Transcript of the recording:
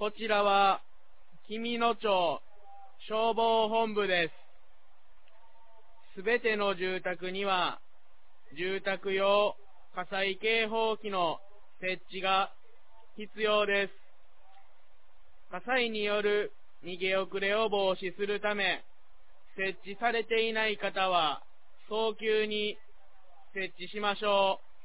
こちらは、紀美野町消防本部です。すべての住宅には、住宅用火災警報器の設置が必要です。火災による逃げ遅れを防止するため、設置されていない方は、早急に設置しましょう。